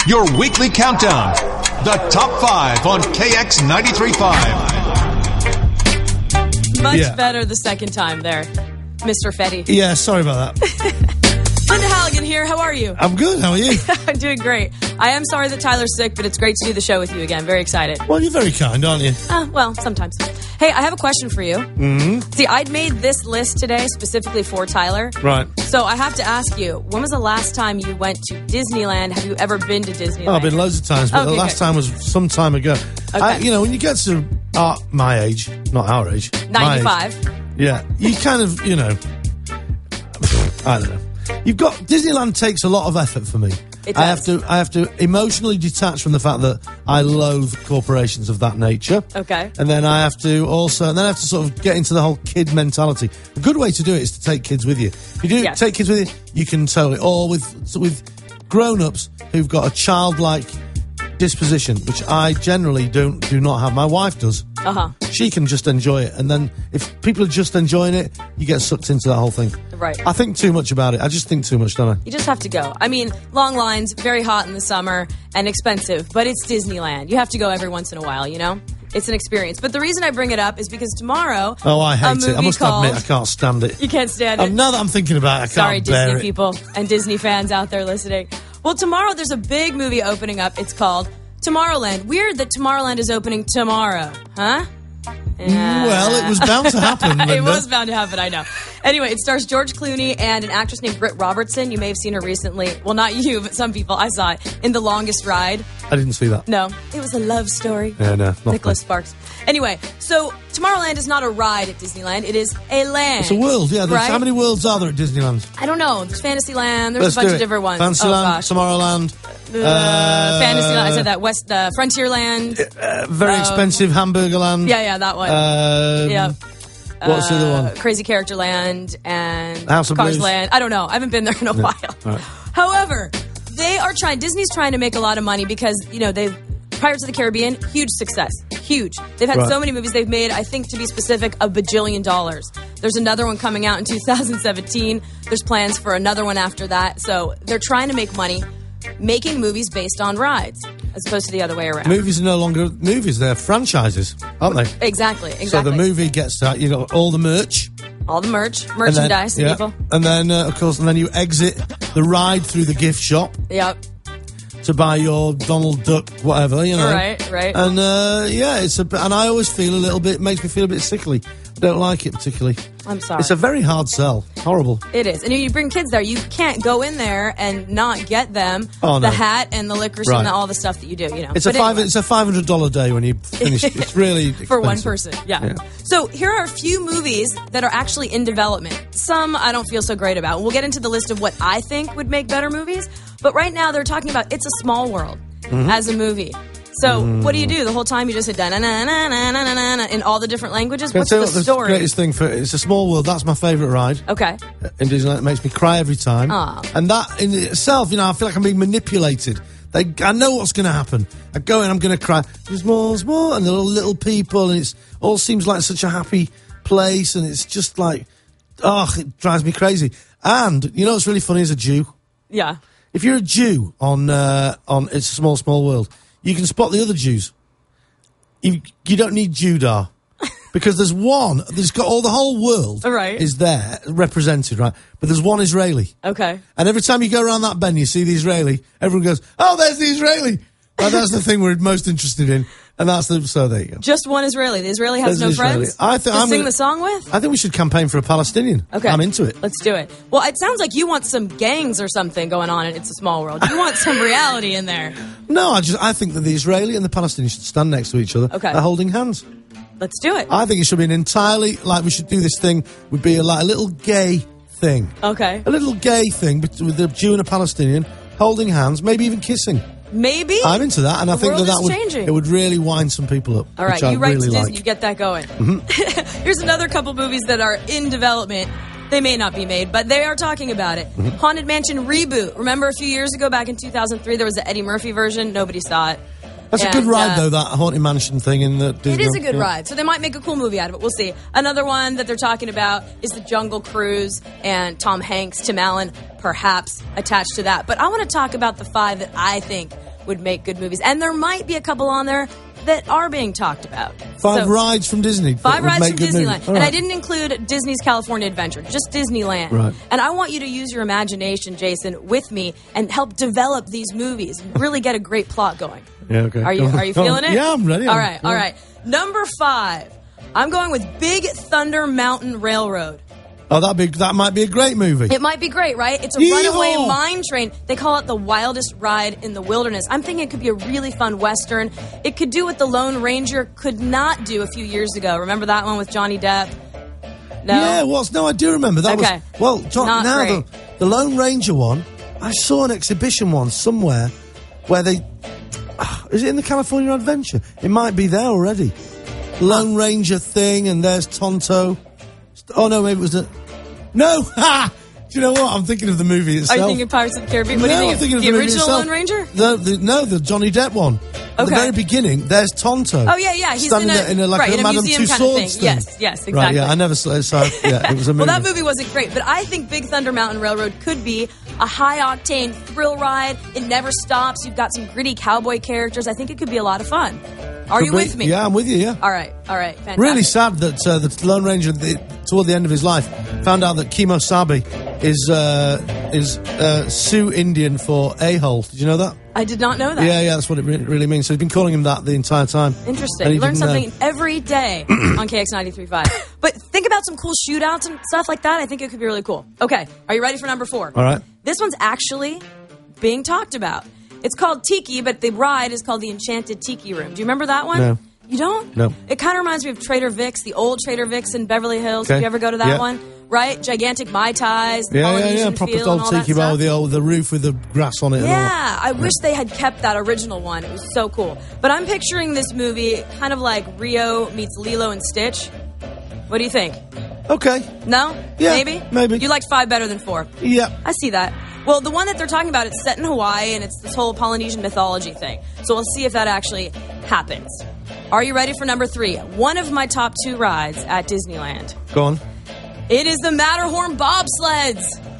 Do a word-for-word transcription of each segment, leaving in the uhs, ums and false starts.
Your weekly countdown. The top five on K X ninety-three point five. Much Yeah. better the second time there, Mister Fetty. Yeah, sorry about that. Linda Halligan here. How are you? I'm good. How are you? I'm doing great. I am sorry that Tyler's sick, but it's great to do the show with you again. Very excited. Well, you're very kind, aren't you? Uh, well, sometimes. Hey, I have a question for you. Mm-hmm. See, I'd made this list today specifically for Tyler. Right. So I have to ask you, when was the last time you went to Disneyland? Have you ever been to Disneyland? Oh, I've been loads of times, but Okay, the last good. time was some time ago. I, you know, when you get to uh, my age, not our age. my ninety-five. age, yeah, you kind of, you know, I don't know. You've got, Disneyland takes a lot of effort for me. It I have does. to I have to emotionally detach from the fact that I loathe corporations of that nature. Okay. And then I have to also, and then I have to sort of get into the whole kid mentality. A good way to do it is to take kids with you. If you do Yes. take kids with you, you can totally, or with with grown-ups who've got a childlike disposition, which I generally don't do not have. My wife does. Uh-huh. She can just enjoy it, and then if people are just enjoying it, you get sucked into that whole thing. Right. I think too much about it. I just think too much, don't I? You just have to go. I mean, long lines, very hot in the summer, and expensive, but it's Disneyland. You have to go every once in a while, you know? It's an experience. But the reason I bring it up is because tomorrow... Oh, I a hate it. I movie must called, admit, I can't stand it. You can't stand it? Um, now that I'm thinking about it, I Sorry, can't bear Disney it. people and Disney fans out there listening. Well, tomorrow there's a big movie opening up. It's called Tomorrowland. Weird that Tomorrowland is opening tomorrow, huh? Well, it was bound to happen, Linda. It was bound to happen, I know. Anyway, it stars George Clooney and an actress named Britt Robertson. You may have seen her recently. Well, not you, but some people. I saw it in The Longest Ride. I didn't see that. No, it was a love story. Yeah, no, not Nicholas fun. Sparks. Anyway, so Tomorrowland is not a ride at Disneyland. It is a land. It's a world, yeah. There's, right? How many worlds are there at Disneyland? I don't know. There's Fantasyland. There's Let's a bunch do of it. different ones. Fantasyland, oh, gosh. Tomorrowland. Uh, Fantasyland. I said that. West uh, Frontierland. Uh, very Um, expensive Hamburgerland. Yeah, yeah, that one. Um, yeah. What's the other Uh, one? Crazy Character Land and House of Cars Blues. Land. I don't know. I haven't been there in a while. Right. However, they are trying. Disney's trying to make a lot of money because you know they've Pirates of the Caribbean, huge success, huge. They've had Right. so many movies. They've made, I think, to be specific, a bajillion dollars. There's another one coming out in two thousand seventeen. There's plans for another one after that. So they're trying to make money, making movies based on rides, as opposed to the other way around. Movies are no longer movies; they're franchises, aren't they? Exactly. Exactly. So the movie gets that. You got all the merch, all the merch, and then, merchandise, yeah, people. and then uh, of course, and then you exit the ride through the gift shop Yep. to buy your Donald Duck, whatever, you know. Right, right. And uh, yeah, it's a, and I always feel a little bit, makes me feel a bit sickly. Don't like it particularly. I'm sorry. It's a very hard sell. Horrible. It is. And if you bring kids there, you can't go in there and not get them Oh, no. the hat and the licorice Right. and the, all the stuff that you do, you know. It's But a five. anyway. It's a five hundred dollar day when you finish. It's really For one expensive. person, yeah. Yeah. So here are a few movies that are actually in development. Some I don't feel so great about. We'll get into the list of what I think would make better movies. But right now they're talking about It's a Small World Mm-hmm. as a movie. So what do you do? The whole time you just hit da na na na na na na na in all the different languages? Can I What's tell the you what story? greatest thing for It's a Small World. That's my favourite ride Okay. in Disneyland. It makes me cry every time. Aw. And that in itself, you know, I feel like I'm being manipulated. They, I know what's going to happen. I go in, I'm going to cry. Small, small, and the little, little people, and it's all seems like such a happy place, and it's just like, oh, it drives me crazy. And you know what's really funny as a Jew? Yeah. If you're a Jew on uh, on It's a Small, Small World, you can spot the other Jews. You you don't need Judah. Because there's one, there's got all the whole world Right. is there represented, right? But there's one Israeli. Okay. And every time you go around that bend, you see the Israeli, everyone goes, oh, there's the Israeli. And that's the thing we're most interested in. And that's the, so there you go. Just one Israeli. The Israeli has There's no an Israeli. friends I think to I'm sing gonna- the song with? I think we should campaign for a Palestinian. Okay. I'm into it. Let's do it. Well, it sounds like you want some gangs or something going on in It's a Small World. You want some reality in there. No, I just, I think that the Israeli and the Palestinian should stand next to each other. Okay. They're holding hands. Let's do it. I think it should be an entirely, like we should do this thing, would be a, like a little gay thing. Okay. A little gay thing bet- with a Jew and a Palestinian holding hands, maybe even kissing. Maybe. I'm into that, and I The think that world that is would changing. it would really wind some people up. All right, which I you write really to Disney, like. Mm-hmm. you get that going. Here's another couple movies that are in development. They may not be made, but they are talking about it. Mm-hmm. Haunted Mansion reboot. Remember a few years ago, back in two thousand three, there was the Eddie Murphy version. Nobody saw it. That's a And, good ride, uh, though, that Haunted Mansion thing in the Disney. It is a good yeah. ride, so they might make a cool movie out of it. We'll see. Another one that they're talking about is the Jungle Cruise, and Tom Hanks, Tim Allen, perhaps attached to that. But I want to talk about the five that I think would make good movies. And there might be a couple on there that are being talked about. Five So, rides from Disney. that Five would rides make from good Disneyland. movies. All And I right. didn't include Disney's California Adventure, just Disneyland. Right. And I want you to use your imagination, Jason, with me and help develop these movies and really get a great plot going. Yeah, okay. Are you, are you feeling it? Yeah, I'm ready. All I'm- right, yeah. all right. Number five. I'm going with Big Thunder Mountain Railroad. Oh, that'd be, that might be a great movie. It might be great, right? It's a Yeehaw! runaway mine train. They call it the wildest ride in the wilderness. I'm thinking it could be a really fun Western. It could do what the Lone Ranger could not do a few years ago. Remember that one with Johnny Depp? No? Yeah, it was. No, I do remember. That Okay. was, well, John, Not now the, great. the Lone Ranger one, I saw an exhibition one somewhere where they, ah, is it in the California Adventure? It might be there already. Lone Ranger thing, and there's Tonto. Oh, no, maybe it was a, no, ha! Do you know what? I'm thinking of the movie Are itself. you thinking Pirates of the Caribbean? What no, do you I'm think? thinking of of the the movie original itself. Lone Ranger? The, the, no, the Johnny Depp one. At the Okay. very beginning, there's Tonto. Oh, yeah, yeah. He's standing in a, there in a, like right, a in a Madame museum kind of thing. Tussauds Yes, yes, exactly. Right, yeah, I never saw it. So, yeah, it was a movie. Well, that movie wasn't great, but I think Big Thunder Mountain Railroad could be a high-octane thrill ride. It never stops. You've got some gritty cowboy characters. I think it could be a lot of fun. Are Could you be- with me? Yeah, I'm with you, yeah. All right, all right. Fantastic. Really sad that uh, the Lone Ranger, the, toward the end of his life, found out that Kemo Sabe is uh, is uh, Sioux Indian for a-hole. Did you know that? I did not know that. Yeah, yeah, that's what it re- really means. So he's been calling him that the entire time. And Interesting. he You learn didn't know. something every day on K X ninety-three point five. But think about some cool shootouts and stuff like that. I think it could be really cool. Okay, are you ready for number four? All right. This one's actually being talked about. It's called Tiki, but the ride is called the Enchanted Tiki Room. Do you remember that one? No. You don't? No. It kind of reminds me of Trader Vic's, the old Trader Vic's in Beverly Hills. Okay. Did you ever go to that Yeah. one? Right? Gigantic Mai Tais, the Yeah, yeah, Polynesian yeah. Proper feel old and all that tiki bar stuff. with the old the roof with the grass on it. And all. Yeah, I wish they had kept that original one. It was so cool. But I'm picturing this movie kind of like Rio meets Lilo and Stitch. What do you think? Okay. No? Yeah, Maybe? maybe. You like five better than four. Yeah. I see that. Well, the one that they're talking about, it's set in Hawaii, and it's this whole Polynesian mythology thing. So we'll see if that actually happens. Are you ready for number three? One of my top two rides at Disneyland. Go on. It is the Matterhorn bobsleds.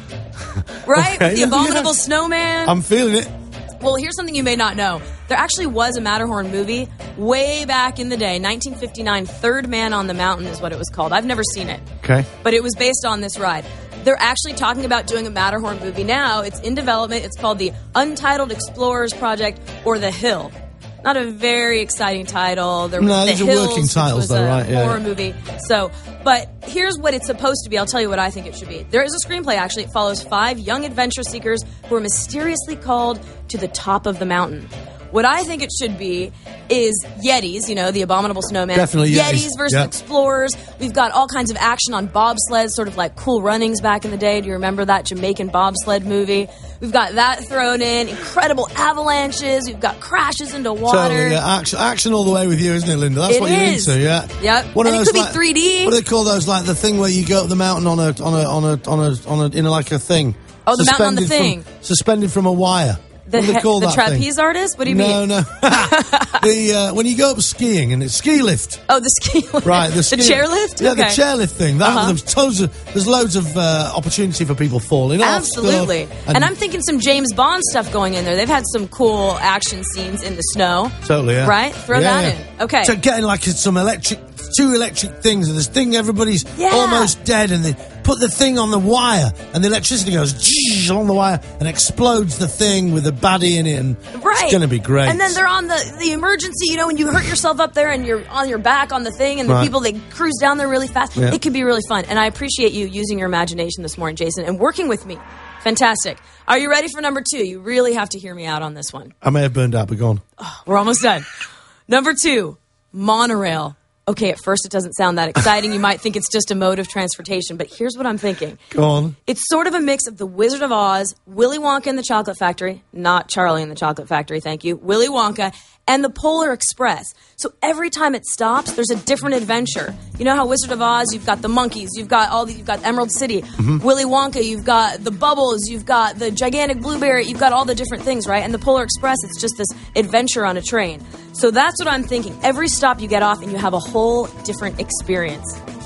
Right? Okay, With the yeah, abominable yeah. snowman. I'm feeling it. Well, here's something you may not know. There actually was a Matterhorn movie way back in the day, nineteen fifty-nine. Third Man on the Mountain is what it was called. I've never seen it, Okay. but it was based on this ride. They're actually talking about doing a Matterhorn movie now. It's in development. It's called the Untitled Explorers Project or The Hill. Not a very exciting title. There was No, The these are Hills, working which titles was though, a right? Yeah, horror yeah. movie. So, but here's what it's supposed to be. I'll tell you what I think it should be. There is a screenplay, actually. It follows five young adventure seekers who are mysteriously called to the top of the mountain. What I think it should be is Yetis, you know, the abominable snowman. Definitely Yetis. versus Yeah. explorers. We've got all kinds of action on bobsleds, sort of like Cool Runnings back in the day. Do you remember that Jamaican bobsled movie? We've got that thrown in. Incredible avalanches. We've got crashes into water. Totally, yeah. Action, action all the way with you, isn't it, Linda? That's It what you're is. into, yeah. Yep. One And of it those, could be like- three D. What do they call those? Like the thing where you go up the mountain on a on a on a on a on a in a, like a thing. Oh, the mountain on the Suspended thing. from, suspended from a wire. The, what do they call the that trapeze thing? artist? What do you no, mean? No, the uh, when you go up skiing and it's ski lift. Oh, the ski lift. Right, the, the ski- chairlift? Yeah, Okay. the chairlift thing. That Uh-huh. there's tons of there's loads of uh, opportunity for people falling off. Absolutely. stuff, And, I'm thinking some James Bond stuff going in there. They've had some cool action scenes in the snow. totally, yeah. Right? Throw Yeah, that yeah. in. Okay. So getting like some electric, two electric things, and this thing everybody's Yeah. almost dead, and they put the thing on the wire, and the electricity goes zzz along the wire and explodes the thing with a baddie in it, and Right. it's going to be great. And then they're on the, the emergency, you know, when you hurt yourself up there and you're on your back on the thing and the Right. people, they cruise down there really fast. Yeah. It could be really fun. And I appreciate you using your imagination this morning, Jason, and working with me. Fantastic. Are you ready for number two? You really have to hear me out on this one. I may have burned out, but go on. We're almost done. Number two, monorail. Okay, at first it doesn't sound that exciting. You might think it's just a mode of transportation, but here's what I'm thinking. Go on. It's sort of a mix of The Wizard of Oz, Willy Wonka and the Chocolate Factory, not Charlie and the Chocolate Factory, thank you, Willy Wonka, and the Polar Express. So every time it stops, there's a different adventure. You know how Wizard of Oz, you've got the monkeys, you've got all the, you've got Emerald City, Willy Wonka, you've got the bubbles, you've got the gigantic blueberry, you've got all the different things, right? And the Polar Express, it's just this adventure on a train. So that's what I'm thinking. Every stop you get off and you have a whole different experience.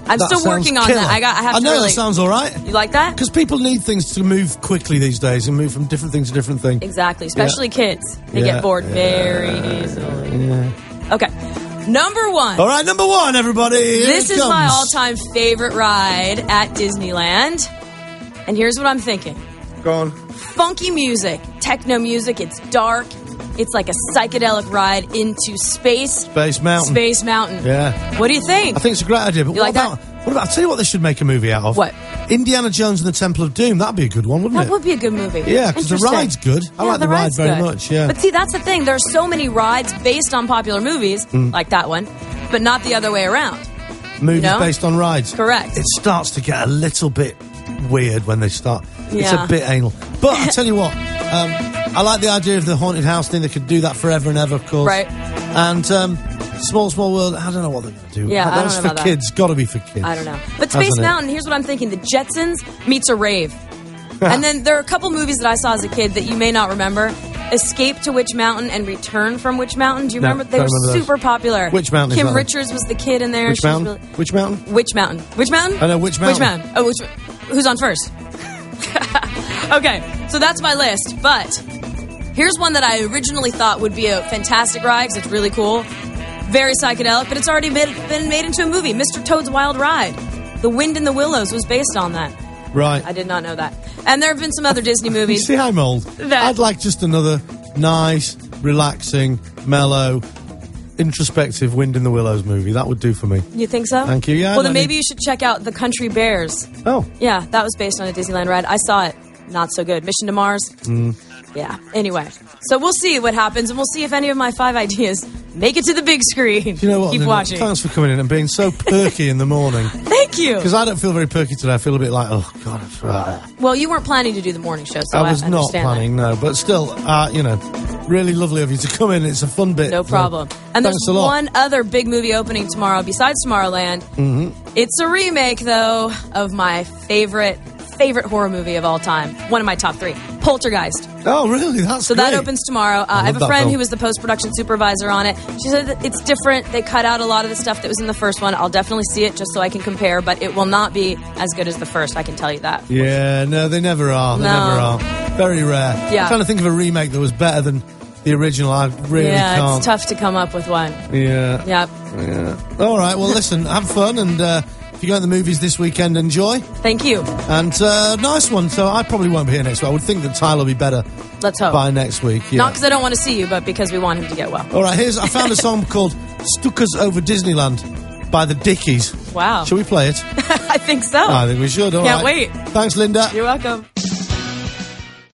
I'm That still sounds working on killer. that. I got. I have I to know really. that sounds all right. You like that? Because people need things to move quickly these days and move from different thing to different thing. Exactly. Especially kids. They Yeah. get bored Yeah. very easily. Yeah. Okay. Number one. All right, number one, everybody. Here This it is my comes. all-time favorite ride at Disneyland. And here's what I'm thinking. Go on. Funky music, techno music, it's dark. It's like a psychedelic ride into space. Space Mountain. Space Mountain. Yeah. What do you think? I think it's a great idea. But You what like about, what about, I'll tell you what they should make a movie out of. What? Indiana Jones and the Temple of Doom. That'd be a good one, wouldn't That it? would be a good movie. Yeah, because the Interesting. ride's good. I Yeah, like the, ride ride's very good. much, yeah. But see, that's the thing. There's so many rides based on popular movies, Mm. like that one, but not the other way around. Movies you know? based on rides. Correct. It starts to get a little bit weird when they start. It's Yeah. a bit anal. But I tell you what, um, I like the idea of the haunted house thing. They could do that forever and ever, of course. Right. And um, Small Small World, I don't know what they're going to do. Yeah, I don't That's know for about that. kids. Got to be for kids. I don't know. But Space Hasn't it? Mountain, here's what I'm thinking. The Jetsons meets a rave. And then there are a couple movies that I saw as a kid that you may not remember. Escape to Witch Mountain and Return from Witch Mountain. Do you No, remember? They don't were remember those. super popular. Which mountain is Kim that? Richards was the kid in there. Which She was mountain? really- Which mountain? Witch Mountain. Which Mountain? I know, Witch Which Mountain. mountain? Oh, which, who's on first? Okay, so that's my list. But here's one that I originally thought would be a fantastic ride because it's really cool. Very psychedelic, but it's already been, been made into a movie. Mister Toad's Wild Ride. The Wind in the Willows was based on that. Right. I did not know that. And there have been some other Disney You movies. see, I'm old. That- I'd like just another nice, relaxing, mellow, introspective Wind in the Willows movie. That would do for me. You think so? Thank you. Yeah, Well, I then need- maybe you should check out The Country Bears. Oh. Yeah, that was based on a Disneyland ride. I saw it. Not so good. Mission to Mars. Mm. Yeah. Anyway, so we'll see what happens, and we'll see if any of my five ideas make it to the big screen. You know what? Keep Linda? watching. Thanks for coming in and being so perky in the morning. Thank you. Because I don't feel very perky today. I feel a bit like, oh, God. It's, uh, Well, you weren't planning to do the morning show, so I, I was not understand planning, no. But still, uh, you know, really lovely of you to come in. It's a fun bit. that. No problem. And there's Thanks a lot. one other big movie opening tomorrow besides Tomorrowland. Mm-hmm. It's a remake, though, of my favorite favorite horror movie of all time. One of my top three, Poltergeist. Oh, really? That's So that great. opens tomorrow. Uh, I, have love a that friend film. who was the post-production supervisor on it. She said that it's different. They cut out a lot of the stuff that was in the first one. I'll definitely see it just so I can compare, but it will not be as good as the first. I can tell you that. Yeah, no, they never are. They No. never are. Very rare. Yeah. I'm trying to think of a remake that was better than the original. I really yeah, can't. it's tough to come up with one. Yeah. Yep. Yeah. All right. Well, listen, have fun, and uh, if you go to the movies this weekend, enjoy. Thank you. And uh, nice one. So I probably won't be here next week. I would think that Tyler will be better Let's hope. by next week. Yeah. Not because I don't want to see you, but because we want him to get well. All right. Here's I found a song called "Stuckers Over Disneyland" by the Dickies. Wow. Shall we play it? I think so. I think we should. All Can't right. wait. Thanks, Linda. You're welcome.